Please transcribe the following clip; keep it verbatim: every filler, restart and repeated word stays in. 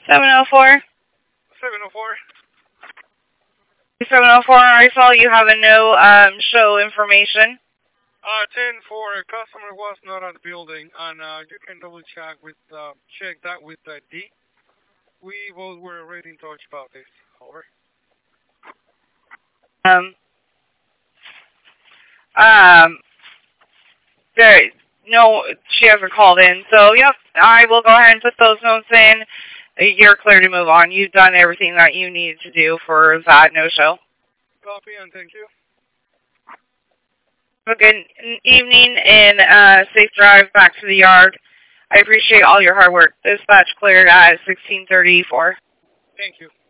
seven oh four. seven oh four. seven oh four, I saw you have a no um, show information. Uh, ten four, a customer was not at the building, and uh, you can double check with, uh, check that with uh, D. We both were already in touch about this. Over. Um, um, there, no, she hasn't called in, so yep, I will go ahead and put those notes in. You're clear to move on. You've done everything that you needed to do for that no-show. Copy, and thank you. Have a good evening and uh, safe drive back to the yard. I appreciate all your hard work. Dispatch cleared at sixteen thirty-four. Thank you.